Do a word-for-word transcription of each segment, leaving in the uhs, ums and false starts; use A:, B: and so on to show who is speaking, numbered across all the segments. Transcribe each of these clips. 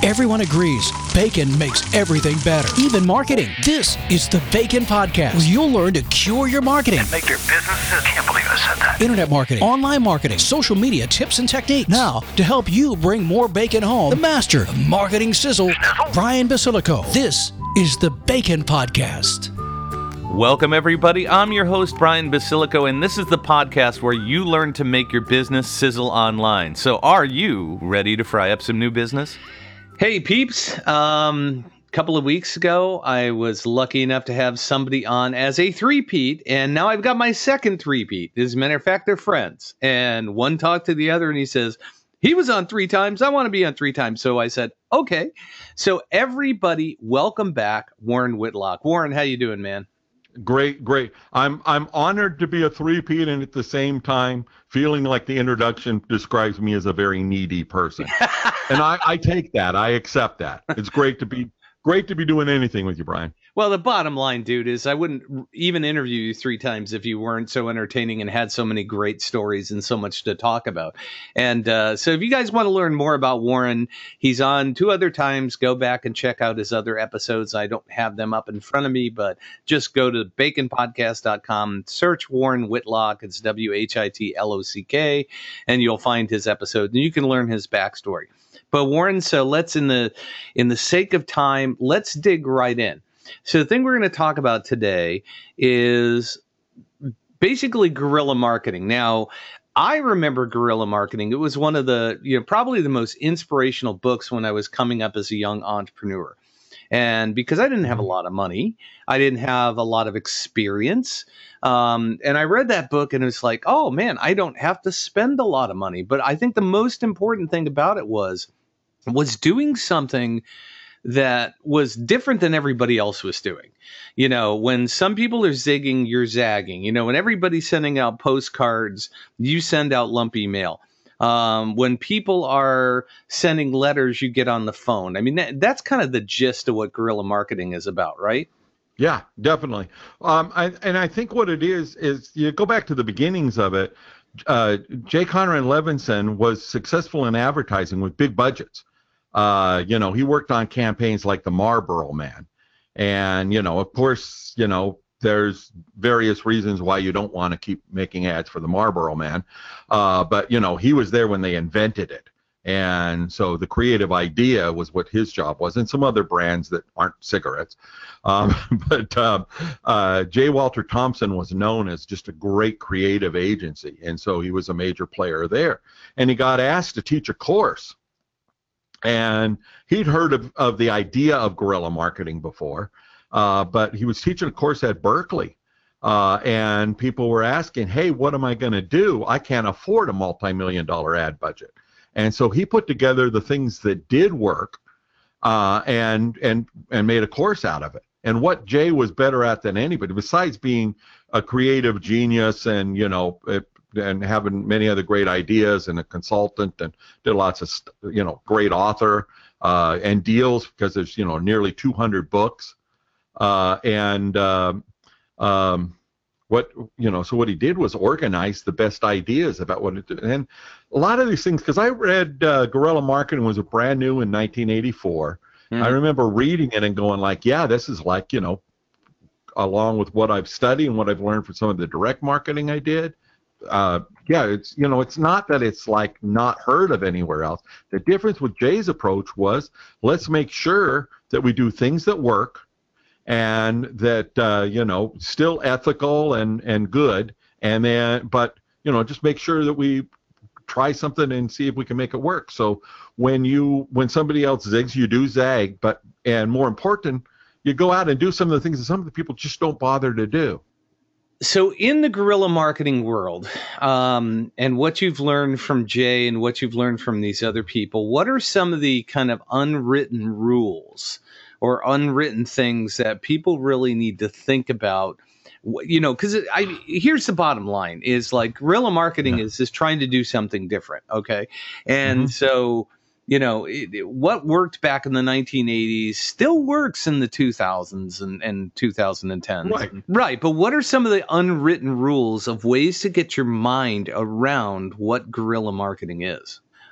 A: Everyone agrees bacon makes everything better, even marketing. This is the Bacon Podcast, where you'll learn to cure your marketing.
B: And make your business, I can't believe I said that.
A: Internet marketing, online marketing, social media tips and techniques. Now, to help you bring more bacon home, the master of marketing sizzle,
B: Sizzle?
A: Brian Basilico. This is the Bacon Podcast.
C: Welcome, everybody. I'm your host, Brian Basilico, and this is the podcast where you learn to make your business sizzle online. So are you ready to fry up some new business?
D: Hey, peeps. Um, a couple of weeks ago, I was lucky enough to have somebody on as a three-peat, and now I've got my second three-peat. As a matter of fact, they're friends. And one talked to the other, and he says, he was on three times. I want to be on three times. So I said, okay. So everybody, welcome back, Warren Whitlock. Warren, how you doing, man?
E: Great, great. I'm I'm honored to be a three-peat, and at the same time feeling like the introduction describes me as a very needy person. And I, I take that. I accept that. It's great to be great to be doing anything with you, Brian.
D: Well, the bottom line, dude, is I wouldn't even interview you three times if you weren't so entertaining and had so many great stories and so much to talk about. And uh, so if you guys want to learn more about Warren, he's on two other times. Go back and check out his other episodes. I don't have them up in front of me, but just go to bacon podcast dot com, search Warren Whitlock. It's W H I T L O C K, and you'll find his episode, and you can learn his backstory. But Warren, so let's, in the in the sake of time, let's dig right in. So the thing we're going to talk about today is basically guerrilla marketing. Now, I remember guerrilla marketing. It was one of the, you know, probably the most inspirational books when I was coming up as a young entrepreneur. And because I didn't have a lot of money, I didn't have a lot of experience. Um, and I read that book and it was like, oh man, I don't have to spend a lot of money. But I think the most important thing about it was, was doing something that was different than everybody else was doing. You know, when some people are zigging, you're zagging. You know, when everybody's sending out postcards, you send out lumpy mail. Um, when people are sending letters, you get on the phone. I mean, that, that's kind of the gist of what guerrilla marketing is about, right?
E: Yeah, definitely. Um, I, and I think what it is, is you go back to the beginnings of it. Uh, J. Conrad Levinson was successful in advertising with big budgets. Uh, you know, he worked on campaigns like the Marlboro Man. And, you know, of course, you know, there's various reasons why you don't want to keep making ads for the Marlboro Man. Uh, but, you know, he was there when they invented it. And so the creative idea was what his job was, and some other brands that aren't cigarettes. Um, but uh, uh, J. Walter Thompson was known as just a great creative agency. And so he was a major player there. And he got asked to teach a course. And he'd heard of, of the idea of guerrilla marketing before, uh, but he was teaching a course at Berkeley. Uh, and people were asking, hey, what am I going to do? I can't afford a multi-million dollar ad budget. And so he put together the things that did work uh, and, and, and made a course out of it. And what Jay was better at than anybody, besides being a creative genius and, you know, it, and having many other great ideas, and a consultant, and did lots of, you know, great author uh, and deals, because there's, you know, nearly two hundred books. Uh, and um, um, what, you know, so what he did was organize the best ideas about what it did. And a lot of these things, because I read uh, Guerrilla Marketing was a brand new in nineteen eighty-four. Mm-hmm. I remember reading it and going like, yeah, this is like, you know, along with what I've studied and what I've learned from some of the direct marketing I did. Uh, yeah, it's, you know, it's not that it's like not heard of anywhere else. The difference with Jay's approach was, let's make sure that we do things that work and that, uh, you know, still ethical and, and good. And then, but, you know, just make sure that we try something and see if we can make it work. So when you, when somebody else zigs, you do zag, but, and more important, you go out and do some of the things that some of the people just don't bother to do.
D: So in the guerrilla marketing world, um, and what you've learned from Jay and what you've learned from these other people, what are some of the kind of unwritten rules or unwritten things that people really need to think about? You know, because I here's the bottom line is like guerrilla marketing yeah. is just trying to do something different. OK, and mm-hmm. so you know, it, it, what worked back in the nineteen eighties still works in the two thousands and, and twenty tens.
E: Right.
D: Right. But what are some of the unwritten rules of ways to get your mind around what guerrilla marketing is?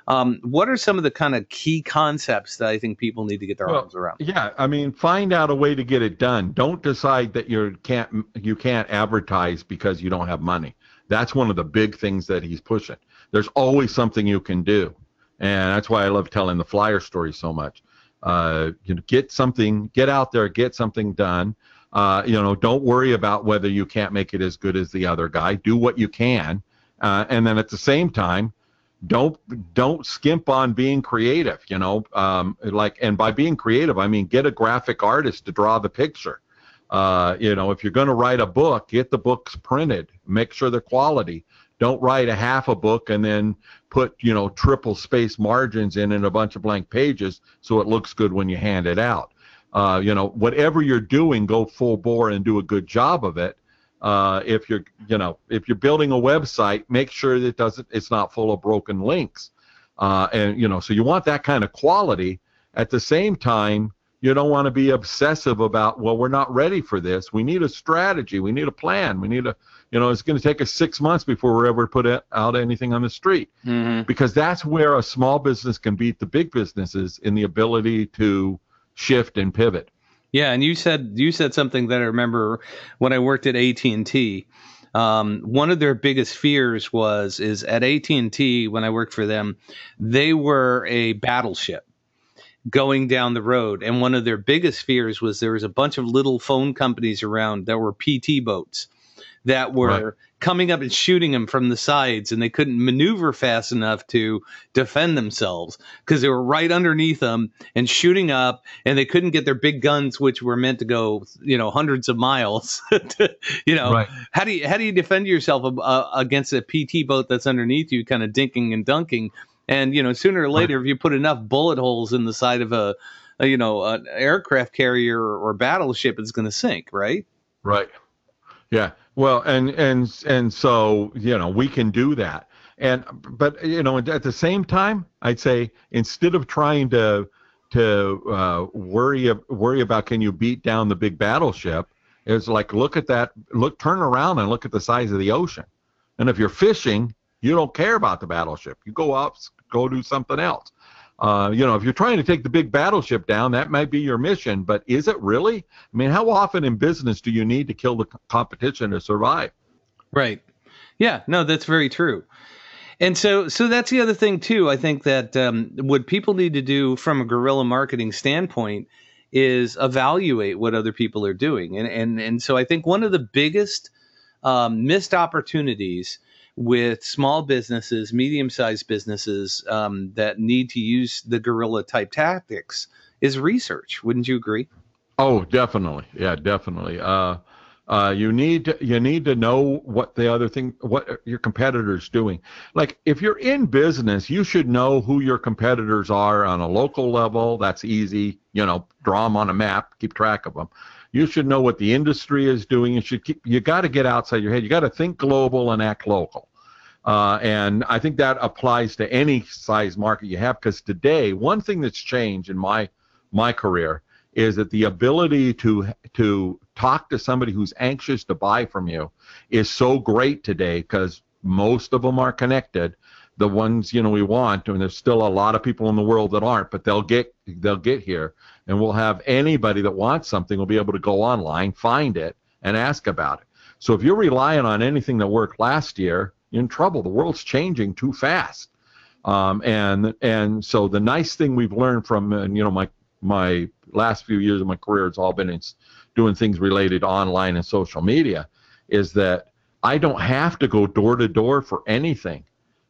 D: Um, what are some of the kind of key concepts that I think people need to get their
E: Well,
D: arms around?
E: Yeah, I mean, find out a way to get it done. Don't decide that you can't you can't advertise because you don't have money. That's one of the big things that he's pushing. There's always something you can do, and that's why I love telling the flyer story so much. Uh, you know, get something, get out there, get something done. Uh, you know, don't worry about whether you can't make it as good as the other guy. Do what you can, uh, and then at the same time, don't don't skimp on being creative. You know, um, like, and by being creative, I mean get a graphic artist to draw the picture. Uh, you know, if you're going to write a book, get the books printed. Make sure they're quality. Don't write a half a book and then put, you know, triple space margins in and a bunch of blank pages so it looks good when you hand it out. Uh, you know, whatever you're doing, go full bore and do a good job of it. Uh, if you're, you know, if you're building a website, make sure that it doesn't, it's not full of broken links. Uh, and, you know, so you want that kind of quality. At the same time, you don't want to be obsessive about, well, we're not ready for this. We need a strategy. We need a plan. We need a, you know, it's going to take us six months before we're ever put out anything on the street. Mm-hmm. Because that's where a small business can beat the big businesses in the ability to shift and pivot.
D: Yeah, and you said you said something that I remember when I worked at A T and T. Um, one of their biggest fears was is at A T and T when I worked for them, they were a battleship going down the road, and one of their biggest fears was there was a bunch of little phone companies around that were P T boats that were right. coming up and shooting them from the sides, and they couldn't maneuver fast enough to defend themselves because they were right underneath them and shooting up, and they couldn't get their big guns, which were meant to go, you know, hundreds of miles. to, you know, right. how do you how do you defend yourself uh, against a P T boat that's underneath you, kind of dinking and dunking? And you know, sooner or later, right. if you put enough bullet holes in the side of a, a you know, an aircraft carrier or, or battleship, it's going to sink, right?
E: Right. Yeah. Well, and and and so, you know, we can do that. And but, you know, at the same time, I'd say instead of trying to to uh, worry worry about can you beat down the big battleship, it's like look at that, look, turn around and look at the size of the ocean. And if you're fishing, you don't care about the battleship. You go out, go do something else. Uh, you know, if you're trying to take the big battleship down, that might be your mission, but is it really? I mean, how often in business do you need to kill the competition to survive?
D: Right. Yeah, no, that's very true. And so, so that's the other thing too. I think that um, what people need to do from a guerrilla marketing standpoint is evaluate what other people are doing. And, and, and so I think one of the biggest um, missed opportunities with small businesses, medium-sized businesses um, that need to use the guerrilla type tactics is research. Wouldn't you agree?
E: Oh, definitely. Yeah, definitely. Uh, uh, you need to, you need to know what the other thing, what your competitor's doing. Like if you're in business, you should know who your competitors are on a local level. That's easy. You know, draw them on a map, keep track of them. You should know what the industry is doing. You should keep, you got to get outside your head. You got to think global and act local. Uh, and I think that applies to any size market you have, because today, one thing that's changed in my my career is that the ability to to talk to somebody who's anxious to buy from you is so great today, because most of them are connected. The ones, you know, we want, and there's still a lot of people in the world that aren't, but they'll get they'll get here, and we'll have anybody that wants something will be able to go online, find it, and ask about it. So if you're relying on anything that worked last year, you're in trouble. The world's changing too fast. Um, and and so the nice thing we've learned from, and you know, my my last few years of my career has all been in doing things related to online and social media, is that I don't have to go door to door for anything.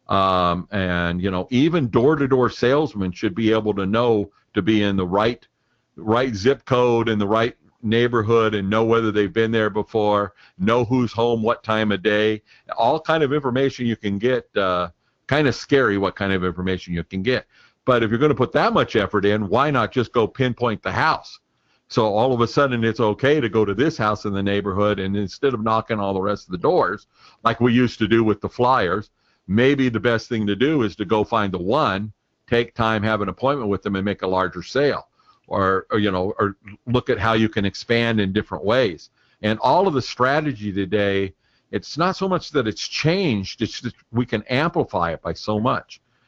E: Um, and you know, even door to door salesmen should be able to know to be in the right right zip code in the right neighborhood and know whether they've been there before, know who's home, what time of day, all kind of information you can get. Uh, kind of scary what kind of information you can get. But if you're going to put that much effort in, why not just go pinpoint the house? So all of a sudden it's okay to go to this house in the neighborhood, and instead of knocking all the rest of the doors like we used to do with the flyers, maybe the best thing to do is to go find the one, take time, have an appointment with them, and make a larger sale. Or, or, you know, or look at how you can expand in different ways. And all of the strategy today, it's not so much that it's changed, it's that we can amplify it by so much.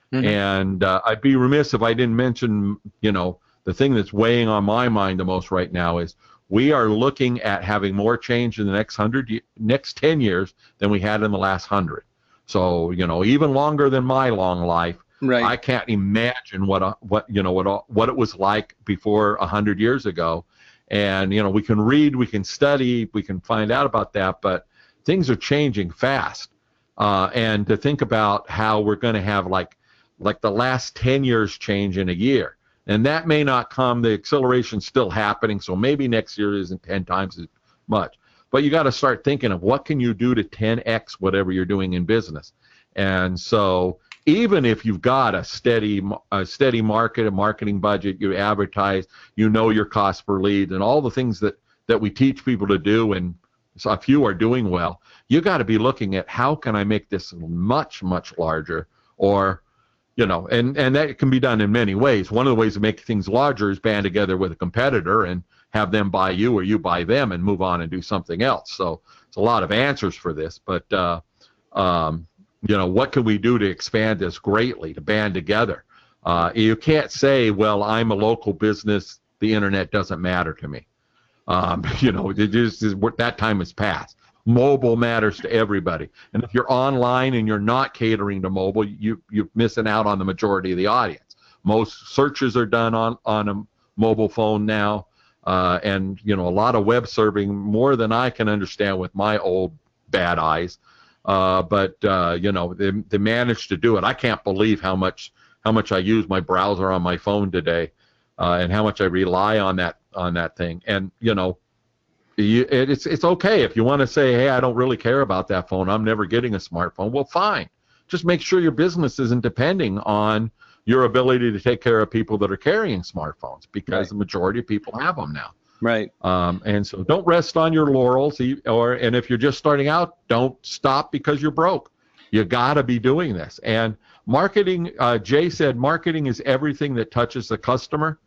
E: Mm-hmm. And uh, I'd be remiss if I didn't mention, you know, the thing that's weighing on my mind the most right now is we are looking at having more change in the next hundred, next ten years than we had in the last hundred. So, you know, even longer than my long life.
D: Right.
E: I can't imagine what a, what you know what what it was like before a hundred years ago. And you know, we can read, we can study, we can find out about that, but things are changing fast. Uh, and to think about how we're going to have like like the last ten years change in a year. And that may not come, the acceleration's still happening, so maybe next year isn't ten times as much. But you got to start thinking of what can you do to ten x whatever you're doing in business. And so even if you've got a steady a steady market, a marketing budget, you advertise, you know your cost per lead, and all the things that, that we teach people to do, and so a few are doing well, you got to be looking at how can I make this much, much larger, or you know, and, and that can be done in many ways. One of the ways to make things larger is band together with a competitor and have them buy you or you buy them and move on and do something else. So it's a lot of answers for this, but, uh, um, you know, what can we do to expand this greatly, to band together? Uh, you can't say, well, I'm a local business, the internet doesn't matter to me. Um, you know, it just, that time has passed. Mobile matters to everybody. And if you're online and you're not catering to mobile, you, you're missing out on the majority of the audience. Most searches are done on, on a mobile phone now. Uh, and, you know, a lot of web serving, more than I can understand with my old bad eyes. Uh, but, uh, you know, they, they managed to do it. I can't believe how much how much I use my browser on my phone today, uh, and how much I rely on that on that thing. And, you know, You, it's it's okay if you want to say, hey, I don't really care about that phone, I'm never getting a smartphone. Well, fine. Just make sure your business isn't depending on your ability to take care of people that are carrying smartphones, because right. the majority of people have them now.
D: Right.
E: Um, and so don't rest on your laurels, or and if you're just starting out, don't stop because you're broke. You got to be doing this. And marketing, uh, Jay said, marketing is everything that touches the customer.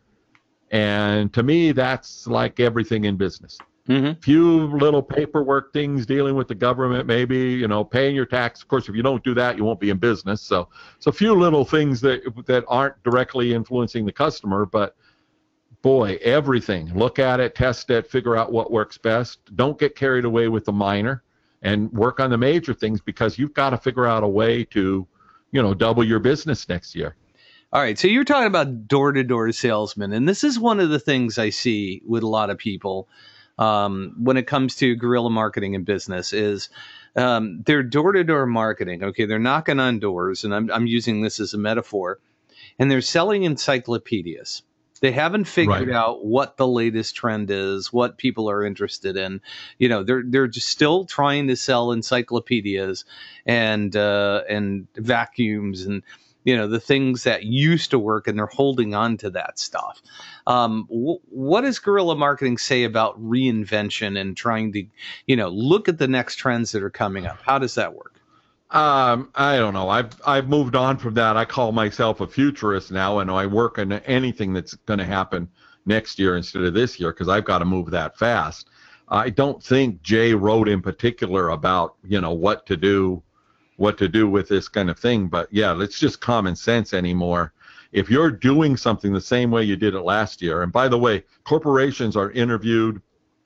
E: And to me, that's like everything in business. Mm-hmm. Few little paperwork things dealing with the government, maybe, you know, paying your tax. Of course, if you don't do that, you won't be in business. So, so a few little things that that aren't directly influencing the customer, but boy, everything. Look at it, test it, figure out what works best. Don't get carried away with the minor, and work on the major things, because you've got to figure out a way to, you know, double your business next year.
D: All right, so you're talking about door-to-door salesmen, and this is one of the things I see with a lot of people. Um, when it comes to guerrilla marketing in business, is um, their door-to-door marketing. Okay, they're knocking on doors, and I'm, I'm using this as a metaphor, and they're selling encyclopedias. They haven't figured right. out what the latest trend is, what people are interested in. You know, they're they're just still trying to sell encyclopedias and uh, and vacuums and, you know, the things that used to work, and they're holding on to that stuff. Um, w- what does guerrilla marketing say about reinvention and trying to, you know, look at the next trends that are coming up? How does that work?
E: Um, I don't know. I've I've moved on from that. I call myself a futurist now, and I work on anything that's going to happen next year instead of this year, because I've got to move that fast. I don't think Jay wrote in particular about, you know, what to do. what to do with this kind of thing. But yeah, it's just common sense anymore. If you're doing something the same way you did it last year, and by the way, corporations are interviewed.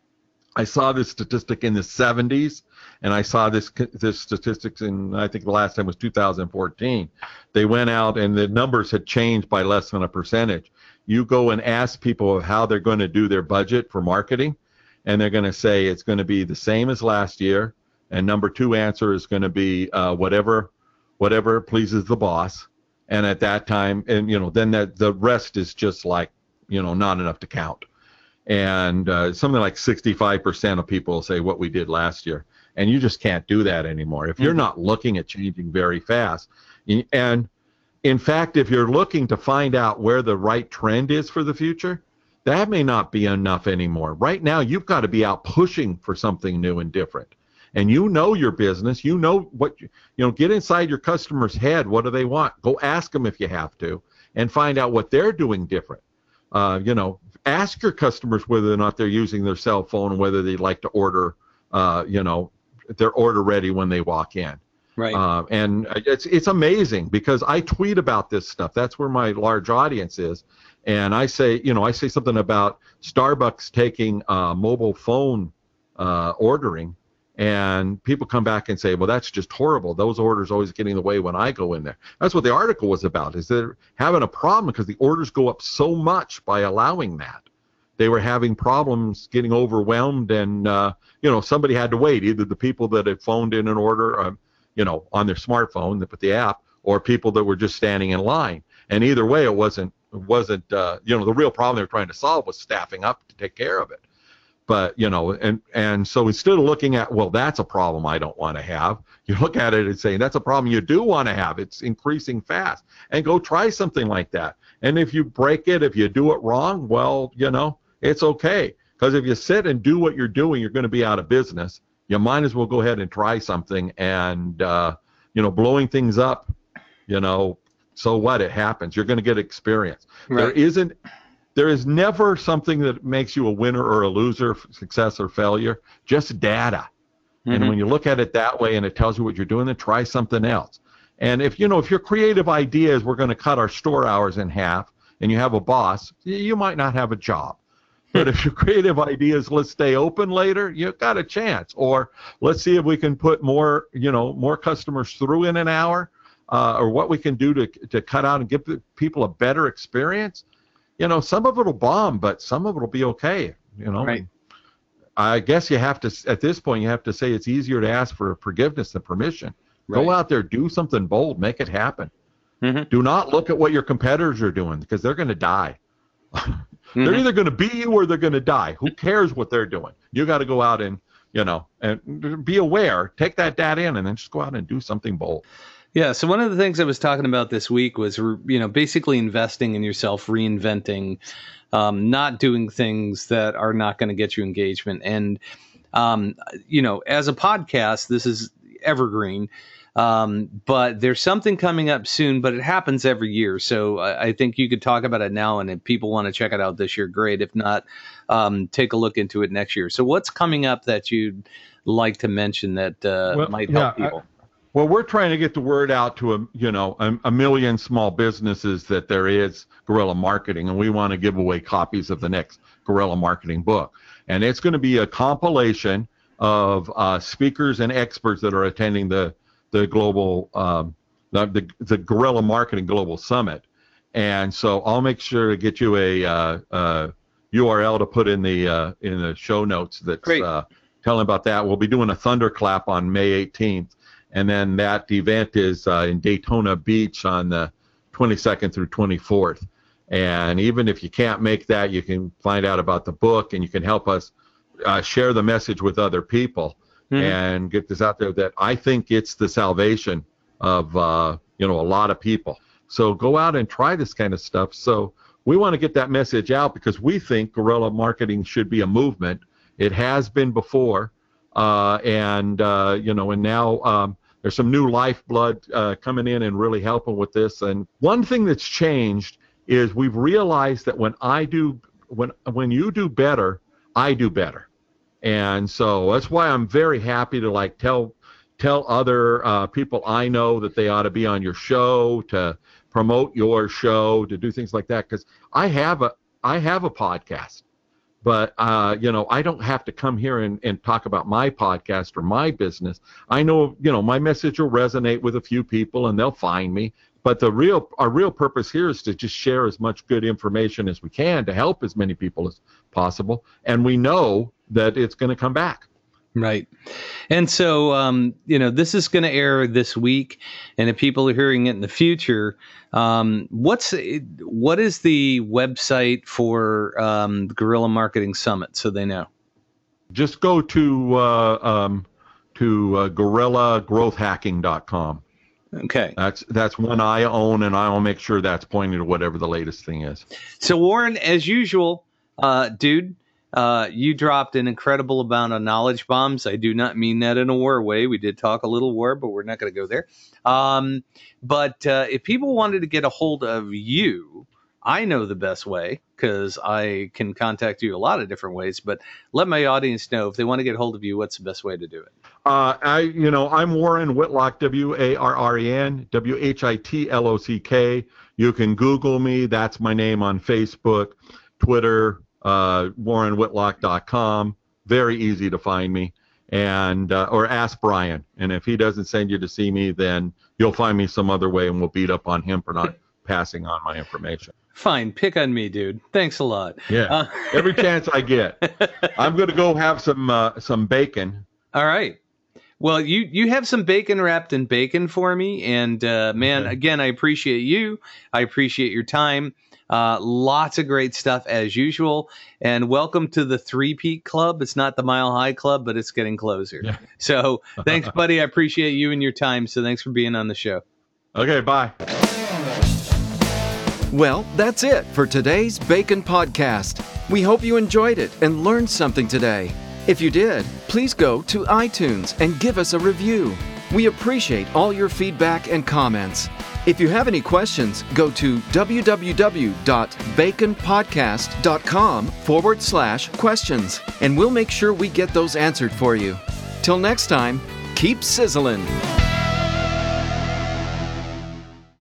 E: I saw this statistic in the seventies, and I saw this this statistics in, I think the last time was two thousand fourteen. They went out and the numbers had changed by less than a percentage. You go and ask people how they're going to do their budget for marketing, and they're going to say it's going to be the same as last year. And number two answer is going to be uh, whatever, whatever pleases the boss. And at that time, and you know, then that the rest is just like, you know, not enough to count. And uh, something like sixty-five percent of people say what we did last year. And you just can't do that anymore if you're mm-hmm. not looking at changing very fast. And in fact, if you're looking to find out where the right trend is for the future, that may not be enough anymore. Right now, you've got to be out pushing for something new and different. And you know your business, you know what, you know, get inside your customer's head. What do they want? Go ask them if you have to, and find out what they're doing different. Uh, you know, ask your customers whether or not they're using their cell phone, and whether they'd like to order, uh, you know, their order ready when they walk in.
D: Right.
E: Uh, and it's it's amazing because I tweet about this stuff. That's where my large audience is. And I say, you know, I say something about Starbucks taking uh, mobile phone uh, ordering, and people come back and say, well, that's just horrible. Those orders always get in the way when I go in there. That's what the article was about, is they're having a problem because the orders go up so much by allowing that. They were having problems getting overwhelmed, and, uh, you know, somebody had to wait, either the people that had phoned in an order, um, you know, on their smartphone, they put the app, or people that were just standing in line. And either way, it wasn't, it wasn't uh, you know, the real problem they were trying to solve was staffing up to take care of it. But, you know, and, and so instead of looking at, well, that's a problem I don't want to have, you look at it and say, that's a problem you do want to have. It's increasing fast. And go try something like that. And if you break it, if you do it wrong, well, you know, it's okay. Because if you sit and do what you're doing, you're going to be out of business. You might as well go ahead and try something. And, uh, you know, blowing things up, you know, so what? It happens. You're going to get experience. Right. There isn't. There is never something that makes you a winner or a loser, success or failure, just data. Mm-hmm. And when you look at it that way and it tells you what you're doing, then try something else. And if, you know, if your creative idea is we're going to cut our store hours in half and you have a boss, you might not have a job. But if your creative idea is let's stay open later, you've got a chance. Or let's see if we can put more, you know, more customers through in an hour, uh, or what we can do to to cut out and give people a better experience. You know, some of it will bomb, but some of it will be okay. You know,
D: right.
E: I guess you have to, at this point, you have to say it's easier to ask for forgiveness than permission. Right. Go out there, do something bold, make it happen. Mm-hmm. Do not look at what your competitors are doing because they're going to die. Mm-hmm. They're either going to be you or they're going to die. Who cares what they're doing? You got to go out and, you know, and be aware, take that data in, and then just go out and do something bold.
D: Yeah. So one of the things I was talking about this week was, you know, basically investing in yourself, reinventing, um, not doing things that are not going to get you engagement. And, um, you know, as a podcast, this is evergreen. Um, but there's something coming up soon, but it happens every year. So I, I think you could talk about it now, and if people want to check it out this year, great. If not, um, take a look into it next year. So what's coming up that you'd like to mention that uh, well, might help yeah, people? I,
E: well, we're trying to get the word out to a, you know, a, a million small businesses that there is guerrilla marketing, and we want to give away copies of the next guerrilla marketing book. And it's going to be a compilation of uh, speakers and experts that are attending the the global, um, the, the the Guerrilla Marketing Global Summit. And so I'll make sure to get you a uh, uh, U R L to put in the uh, in the show notes that's uh, telling about that. We'll be doing a thunderclap on May eighteenth, and then that event is uh, in Daytona Beach on the twenty-second through twenty-fourth. And even if you can't make that, you can find out about the book, and you can help us uh, share the message with other people. Mm-hmm. And get this out there that I think it's the salvation of, uh, you know, a lot of people. So go out and try this kind of stuff. So we want to get that message out because we think guerrilla marketing should be a movement. It has been before. Uh, and, uh, you know, and now um, there's some new lifeblood uh, coming in and really helping with this. And one thing that's changed is we've realized that when I do, when when you do better, I do better. And so that's why I'm very happy to like tell tell other uh, people I know that they ought to be on your show, to promote your show, to do things like that. Because I have a I have a podcast, but uh, you know, I don't have to come here and, and talk about my podcast or my business. I know, you know, my message will resonate with a few people and they'll find me. But the real our real purpose here is to just share as much good information as we can to help as many people as possible. And we know that it's going to come back.
D: Right. And so, um, you know, this is going to air this week. And if people are hearing it in the future, um, what's what is the website for um, the Guerrilla Marketing Summit so they know?
E: Just go to uh, um, to uh, guerrilla growth hacking dot com.
D: Okay.
E: That's that's one I own, and I'll make sure that's pointing to whatever the latest thing is.
D: So, Warren, as usual, uh, dude, uh, you dropped an incredible amount of knowledge bombs. I do not mean that in a war way. We did talk a little war, but we're not going to go there. Um, but uh, if people wanted to get a hold of you, I know the best way because I can contact you a lot of different ways, but let my audience know if they want to get hold of you, what's the best way to do it?
E: Uh, I, you know, I'm Warren Whitlock, W A R R E N, W H I T L O C K. You can Google me. That's my name on Facebook, Twitter, uh, warren whitlock dot com. Very easy to find me. And uh, or ask Brian. And if he doesn't send you to see me, then you'll find me some other way and we'll beat up on him for not passing on my information.
D: Fine. Pick on me, dude. Thanks a lot.
E: Yeah. Uh, every chance I get. I'm going to go have some uh, some bacon.
D: All right. Well, you, you have some bacon wrapped in bacon for me. And, uh, man, okay. Again, I appreciate you. I appreciate your time. Uh, lots of great stuff as usual. And welcome to the Three-Peat Club. It's not the Mile High Club, but it's getting closer. Yeah. So thanks, buddy. I appreciate you and your time. So thanks for being on the show.
E: Okay, bye.
F: Well, that's it for today's Bacon Podcast. We hope you enjoyed it and learned something today. If you did, please go to iTunes and give us a review. We appreciate all your feedback and comments. If you have any questions, go to www.baconpodcast.com forward slash questions, and we'll make sure we get those answered for you. Till next time, keep sizzling.